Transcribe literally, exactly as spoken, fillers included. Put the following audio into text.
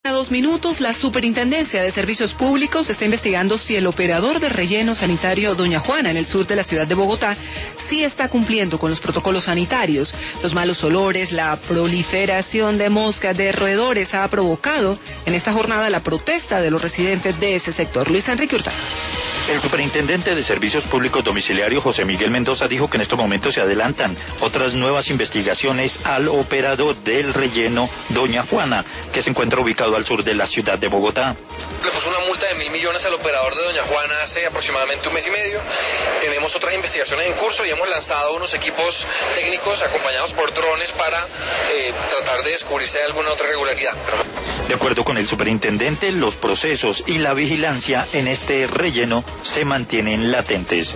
A dos minutos, la Superintendencia de Servicios Públicos está investigando si el operador de relleno sanitario Doña Juana, en el sur de la ciudad de Bogotá, sí está cumpliendo con los protocolos sanitarios. Los malos olores, la proliferación de moscas, de roedores, ha provocado en esta jornada la protesta de los residentes de ese sector. Luis Enrique Hurtado. El superintendente de Servicios Públicos Domiciliarios, José Miguel Mendoza, dijo que en estos momentos se adelantan otras nuevas investigaciones al operador del relleno Doña Juana, que se encuentra ubicado al sur de la ciudad de Bogotá. Le puso una multa de mil millones al operador de Doña Juana hace aproximadamente un mes y medio. Tenemos otras investigaciones en curso y hemos lanzado unos equipos técnicos acompañados por drones para eh, tratar de descubrir si hay alguna otra irregularidad. De acuerdo con el superintendente, los procesos y la vigilancia en este relleno se mantienen latentes.